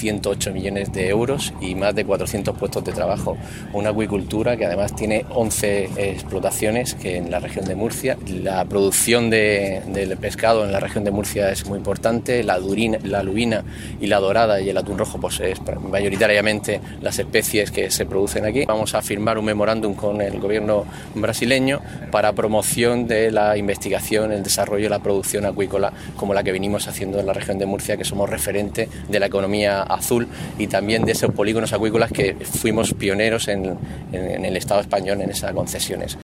108 millones de euros y más de 400 puestos de trabajo. Una acuicultura que además tiene 11 explotaciones que en la región de Murcia. La producción del pescado en la región de Murcia es muy importante. La lubina y la dorada y el atún rojo pues es mayoritariamente las especies que se producen aquí. Vamos a firmar un memorándum con el gobierno brasileño para promoción de la investigación, el desarrollo y la producción acuícola como la que venimos haciendo en la región de Murcia, que somos referente de la economía azul y también de esos polígonos acuícolas que fuimos pioneros en el Estado español en esas concesiones.